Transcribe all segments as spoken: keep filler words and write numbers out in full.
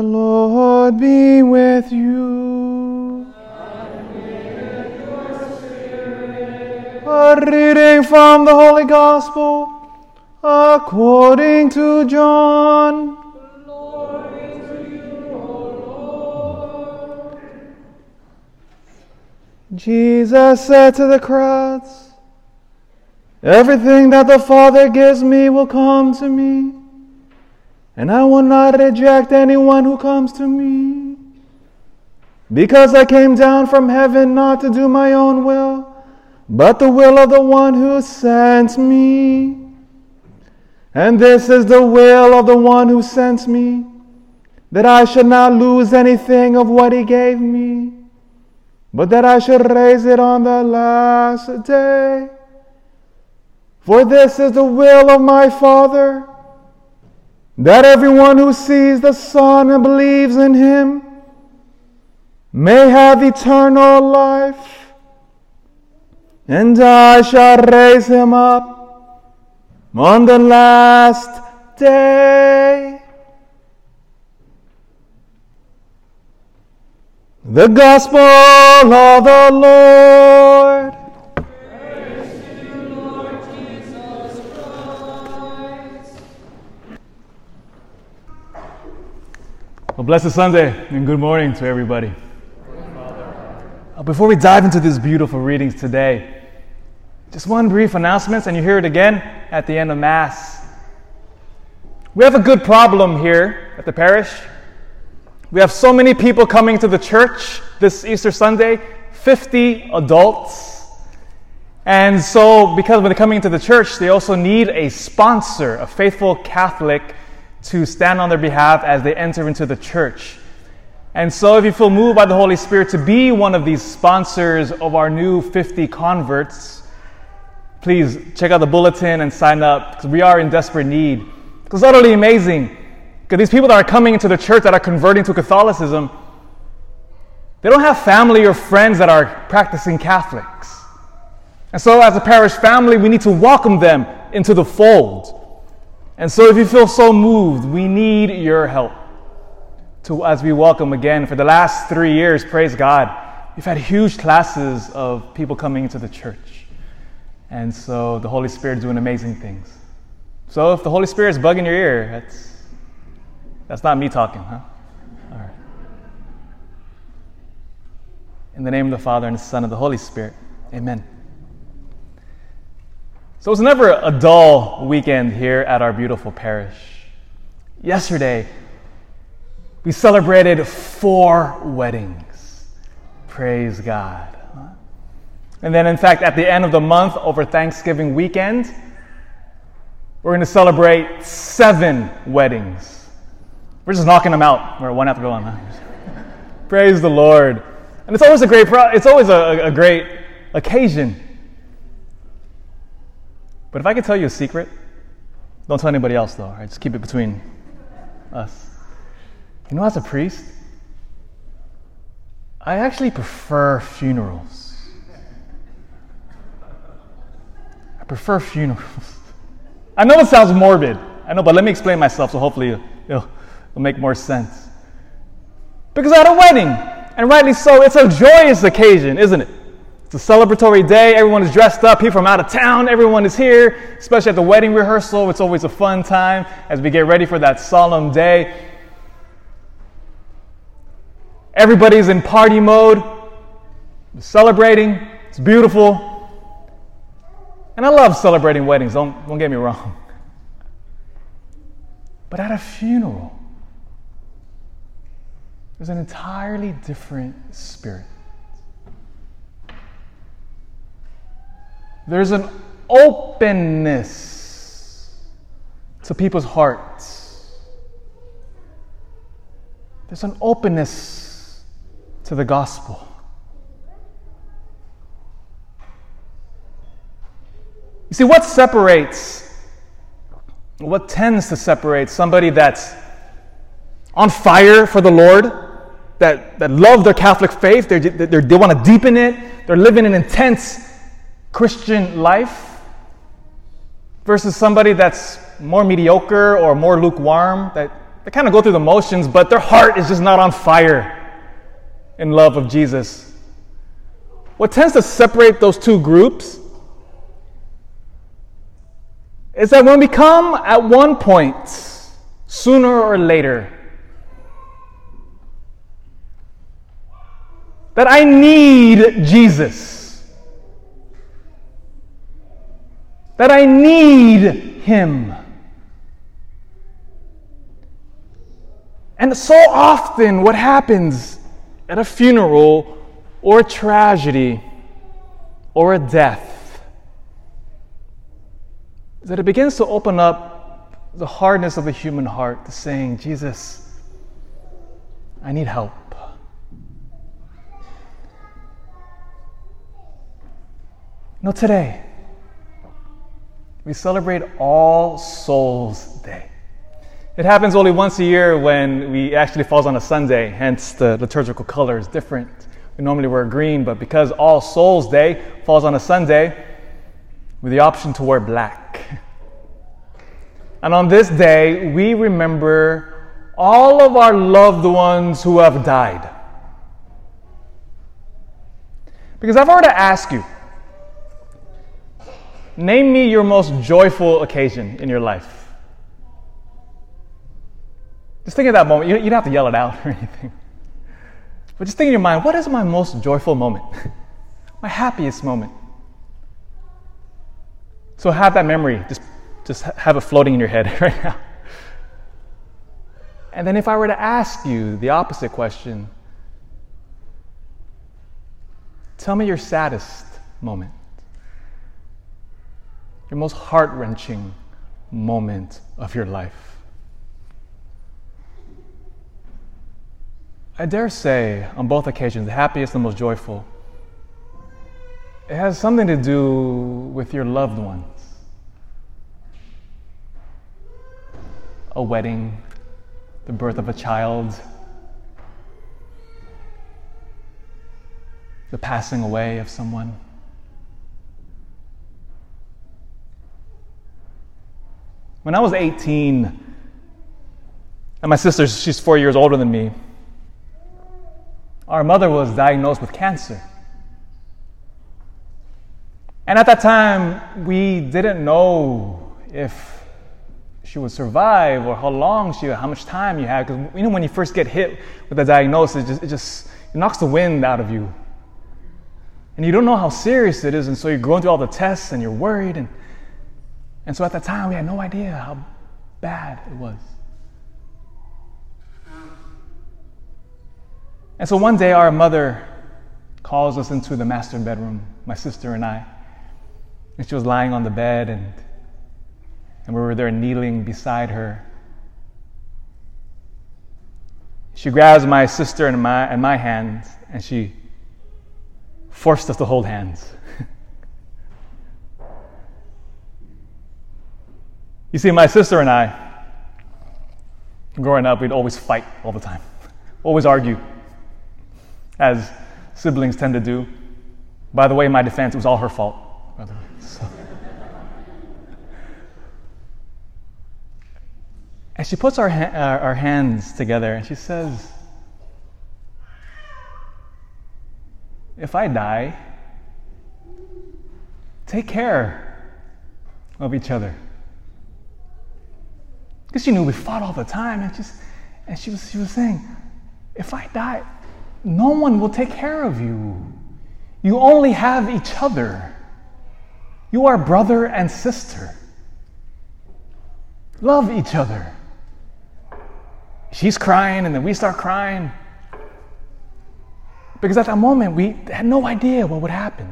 Lord be with you. And with your spirit. A reading from the Holy Gospel according to John. Glory to you, O Lord. Jesus said to the crowds, "Everything that the Father gives me will come to me, and I will not reject anyone who comes to me, because I came down from heaven not to do my own will, but the will of the one who sent me. And this is the will of the one who sent me, that I should not lose anything of what he gave me, but that I should raise it on the last day. For this is the will of my Father, that everyone who sees the Son and believes in him may have eternal life, and I shall raise him up on the last day." The Gospel of the Lord. Praise to you, Lord Jesus Christ. Well, blessed Sunday and good morning to everybody. Uh, Before we dive into these beautiful readings today, just one brief announcement, and you hear it again at the end of Mass. We have a good problem here at the parish. We have so many people coming to the church this Easter Sunday, fifty adults. And so, because when they're coming into the church, they also need a sponsor, a faithful Catholic, to stand on their behalf as they enter into the church. And so if you feel moved by the Holy Spirit to be one of these sponsors of our new fifty converts, please check out the bulletin and sign up, because we are in desperate need. It's utterly amazing, because these people that are coming into the church that are converting to Catholicism, they don't have family or friends that are practicing Catholics. And so as a parish family, we need to welcome them into the fold. And so if you feel so moved, we need your help to as we welcome again. For the last three years, praise God, we've had huge classes of people coming into the church. And so the Holy Spirit is doing amazing things. So if the Holy Spirit is bugging your ear, that's that's not me talking, huh? All right. In the name of the Father, and the Son, and the Holy Spirit. Amen. So it's never a dull weekend here at our beautiful parish. Yesterday, we celebrated four weddings. Praise God. And then, in fact, at the end of the month, over Thanksgiving weekend, we're going to celebrate seven weddings. We're just knocking them out. We're one after the one. Huh? Praise the Lord. And it's always a great, pro- it's always a, a great occasion. But if I could tell you a secret, don't tell anybody else though. All right? Just keep it between us. You know, as a priest, I actually prefer funerals. I prefer funerals. I know it sounds morbid. I know, but let me explain myself so hopefully it'll, it'll make more sense. Because at a wedding, and rightly so, it's a joyous occasion, isn't it? It's a celebratory day. Everyone is dressed up. People from out of town, everyone is here, especially at the wedding rehearsal. It's always a fun time as we get ready for that solemn day. Everybody's in party mode, celebrating. It's beautiful. And I love celebrating weddings, don't, don't get me wrong. But at a funeral, there's an entirely different spirit. There's an openness to people's hearts. There's an openness to the gospel. You see, what separates, what tends to separate somebody that's on fire for the Lord, that, that love their Catholic faith, they're, they're, they want to deepen it, they're living an intense Christian life, versus somebody that's more mediocre or more lukewarm, that they kind of go through the motions, but their heart is just not on fire in love of Jesus. What tends to separate those two groups is that when we come at one point, sooner or later, that I need Jesus, that I need Him. And so often what happens at a funeral or a tragedy or a death is that it begins to open up the hardness of the human heart to saying, Jesus, I need help. You know, today, we celebrate All Souls Day. It happens only once a year when we actually falls on a Sunday, hence the liturgical color is different. We normally wear green, but because All Souls Day falls on a Sunday, with the option to wear black. And on this day, we remember all of our loved ones who have died. Because I've already asked you, name me your most joyful occasion in your life. Just think of that moment. You, you don't have to yell it out or anything. But just think in your mind, what is my most joyful moment? My happiest moment. So have that memory. Just, just have it floating in your head right now. And then if I were to ask you the opposite question, tell me your saddest moment. Your most heart-wrenching moment of your life. I dare say, on both occasions, the happiest and most joyful, it has something to do with your loved ones. A wedding, the birth of a child, the passing away of someone. When I was eighteen, and my sister, she's four years older than me, our mother was diagnosed with cancer. And at that time, we didn't know if she would survive or how long she, how much time you had. Because you know, when you first get hit with the diagnosis, it just, it just it knocks the wind out of you. And you don't know how serious it is, and so you're going through all the tests and you're worried. And, and so at that time, we had no idea how bad it was. And so one day, our mother calls us into the master bedroom, my sister and I. And she was lying on the bed, and, and we were there kneeling beside her. She grabs my sister and my, and my hands, and she forced us to hold hands. You see, my sister and I, growing up, we'd always fight all the time, always argue, as siblings tend to do. By the way, in my defense, it was all her fault, by the way. So. And she puts our, ha- our, our hands together and she says, if I die, take care of each other. Because she knew we fought all the time, and, just, and she, was, she was saying, if I die, no one will take care of you. You only have each other. You are brother and sister. Love each other. She's crying, and then we start crying. Because at that moment, we had no idea what would happen.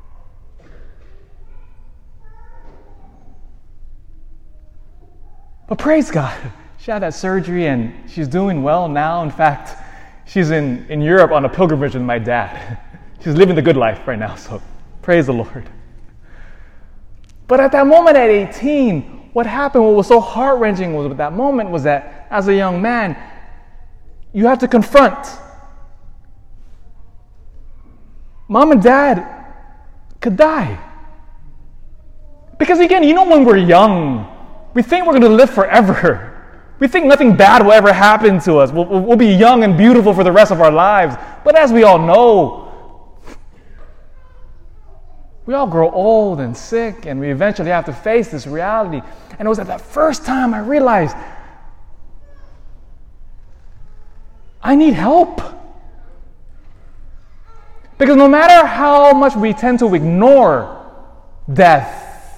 But praise God, she had that surgery, and she's doing well now. In fact, she's in, in Europe on a pilgrimage with my dad. She's living the good life right now, so praise the Lord. But at that moment at eighteen, what happened, what was so heart-wrenching was at that moment was that as a young man, you have to confront. Mom and dad could die. Because again, you know, when we're young, we think we're going to live forever. We We think nothing bad will ever happen to us. We'll, we'll be young and beautiful for the rest of our lives. But as we all know, we all grow old and sick, and we eventually have to face this reality. And it was at that first time I realized I need help. Because no matter how much we tend to ignore death,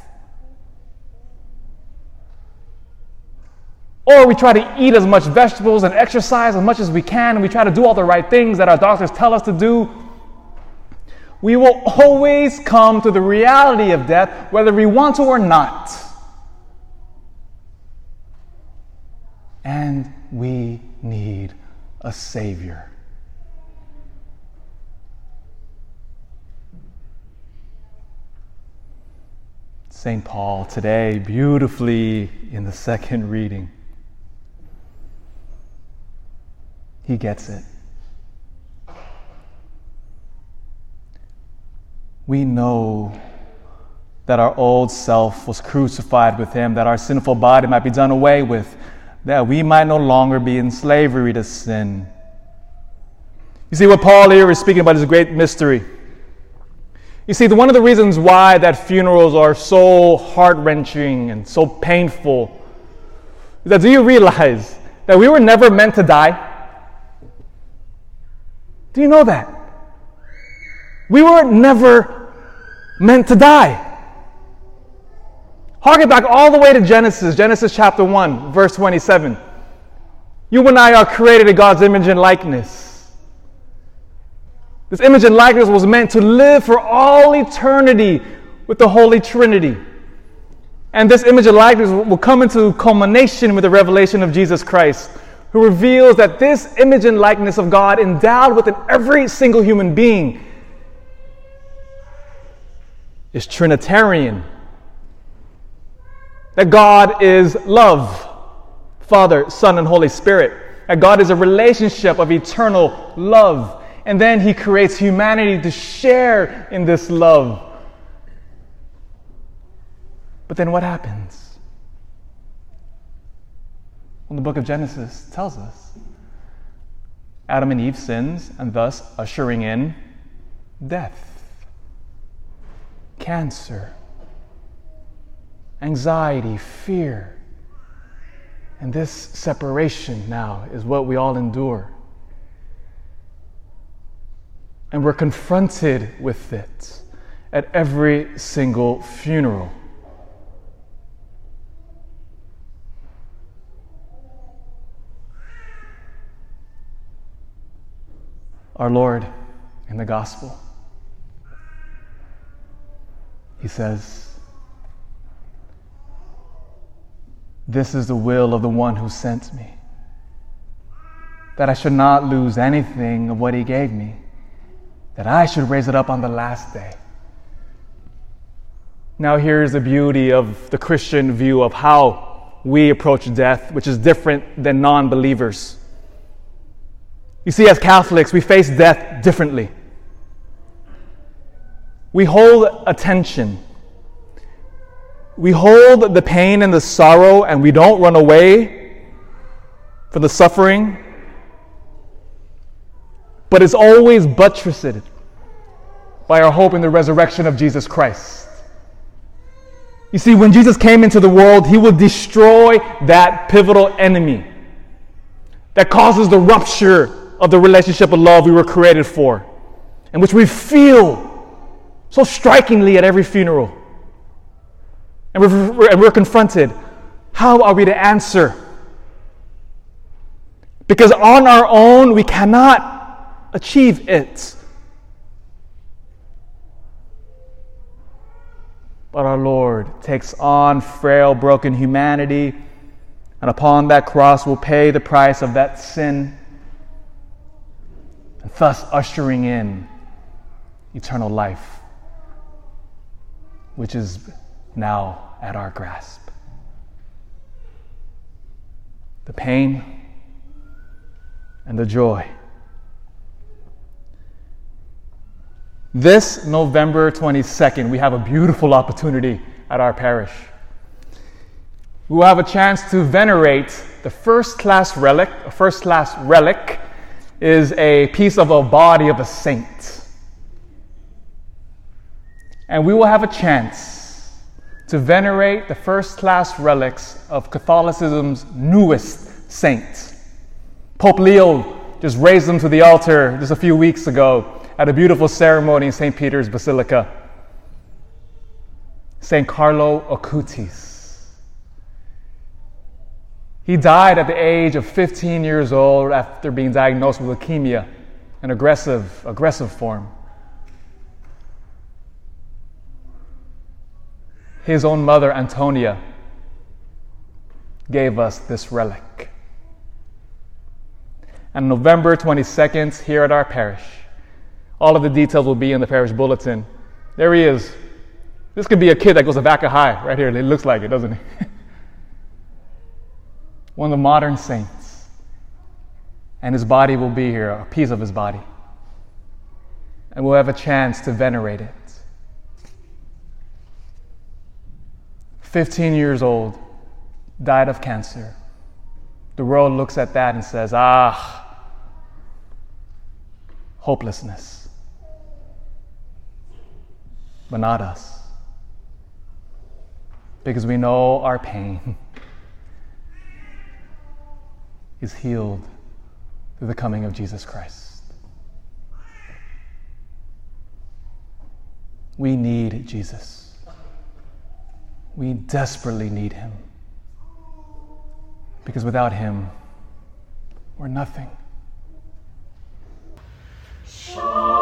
or we try to eat as much vegetables and exercise as much as we can, and we try to do all the right things that our doctors tell us to do, we will always come to the reality of death, whether we want to or not. And we need a Savior. Saint Paul today, beautifully in the second reading, he gets it. We know that our old self was crucified with him, that our sinful body might be done away with, that we might no longer be in slavery to sin. You see, what Paul here is speaking about is a great mystery. You see, the, one of the reasons why that funerals are so heart-wrenching and so painful is that, do you realize that we were never meant to die? Do you know that? We were never meant to die. Harken back all the way to Genesis, Genesis chapter one, verse twenty-seven. You and I are created in God's image and likeness. This image and likeness was meant to live for all eternity with the Holy Trinity. And this image and likeness will come into culmination with the revelation of Jesus Christ, who reveals that this image and likeness of God endowed within every single human being is Trinitarian. That God is love, Father, Son, and Holy Spirit. That God is a relationship of eternal love. And then he creates humanity to share in this love. But then what happens? Well, the book of Genesis tells us Adam and Eve sins, and thus ushering in death, cancer, anxiety, fear. And this separation now is what we all endure. And we're confronted with it at every single funeral. Our Lord in the gospel, he says, "This is the will of the one who sent me, that I should not lose anything of what he gave me, that I should raise it up on the last day." Now here's the beauty of the Christian view of how we approach death, which is different than non-believers. You see, as Catholics, we face death differently. We hold attention. We hold the pain and the sorrow, and we don't run away from the suffering. But it's always buttressed by our hope in the resurrection of Jesus Christ. You see, when Jesus came into the world, he would destroy that pivotal enemy that causes the rupture of the relationship of love we were created for, and which we feel so strikingly at every funeral. And we're, and we're confronted. How are we to answer? Because on our own, we cannot achieve it. But our Lord takes on frail, broken humanity, and upon that cross will pay the price of that sin, and thus ushering in eternal life, which is now at our grasp. The pain and the joy. This November twenty-second, we have a beautiful opportunity at our parish. we will have a chance to venerate the first-class relic. A first-class relic is a piece of a body of a saint. And we will have a chance to venerate the first-class relics of Catholicism's newest saint. Pope Leo just raised them to the altar just a few weeks ago at a beautiful ceremony in Saint Peter's Basilica. Saint Carlo Acutis. He died at the age of fifteen years old after being diagnosed with leukemia, an aggressive, aggressive form. His own mother, Antonia, gave us this relic. And November twenty-second, here at our parish, all of the details will be in the parish bulletin. There he is. This could be a kid that goes to Vaca High, right here. It looks like it, doesn't he? One of the modern saints. And his body will be here, a piece of his body. And we'll have a chance to venerate it. fifteen years old, died of cancer. The world looks at that and says, ah, hopelessness. But not us. Because we know our pain is healed through the coming of Jesus Christ. We need Jesus. We desperately need him. Because without him, we're nothing. Show